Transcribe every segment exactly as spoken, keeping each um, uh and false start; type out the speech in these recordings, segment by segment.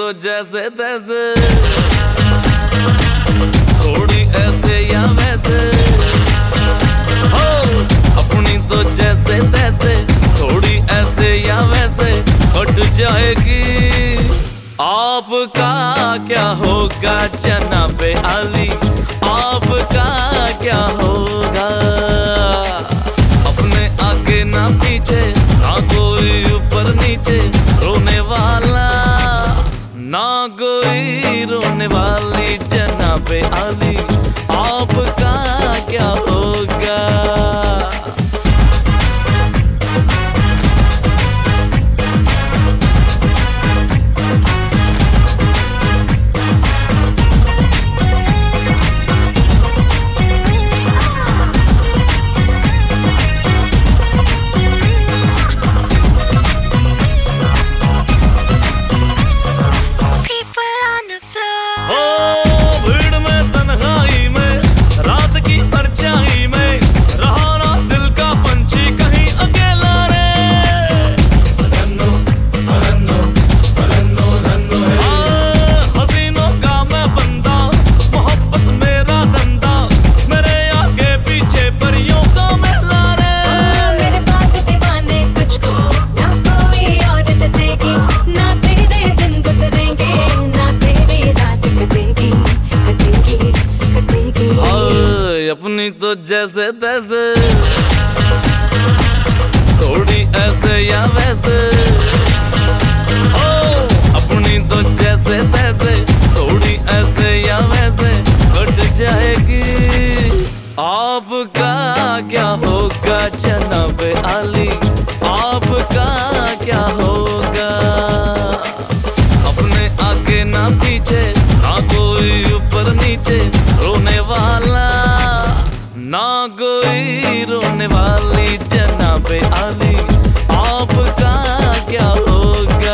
तो जैसे तैसे, थोड़ी ऐसे या वैसे हो, अपनी तो जैसे तैसे, थोड़ी ऐसे या वैसे हट जाएगी। आपका क्या होगा जनाबे आली, आपका क्या होगा? अपने आगे ना पीछे, ना कोई ऊपर नीचे, रोने वाला ना कोई रोने वाली जनाबे आली, आपका क्या होगा? अपनी तो जैसे तैसे, थोड़ी ऐसे या वैसे ओ, अपनी तो जैसे तैसे, थोड़ी ऐसे या वैसे हट जाएगी। आपका क्या होगा जनाबे आली, आपका क्या होगा? अपने आगे ना पीछे, ना कोई ऊपर नीचे, रोने वाला ना कोई रोने वाली जनाबे आली, आपका क्या होगा?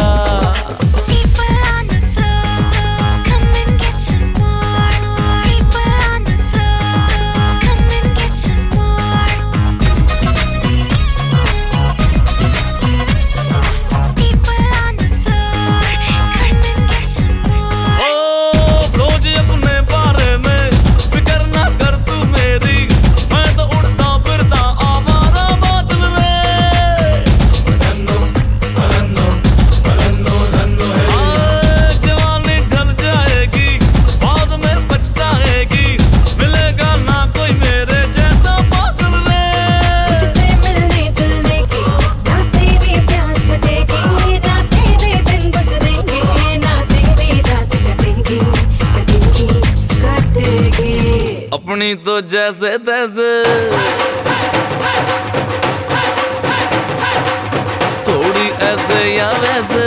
अपनी तो जैसे तैसे, थोड़ी ऐसे या वैसे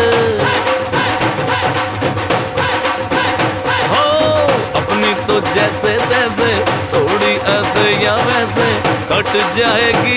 हो, अपनी तो जैसे तैसे, थोड़ी ऐसे या वैसे कट जाएगी।